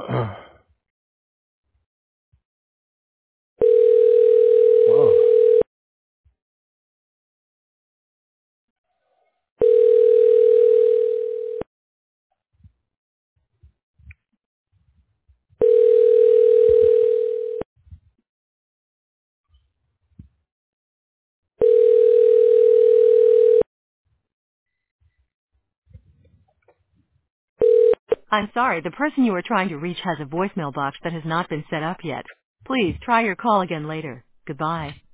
Oh. I'm sorry, the person you are trying to reach has a voicemail box that has not been set up yet. Please try your call again later. Goodbye.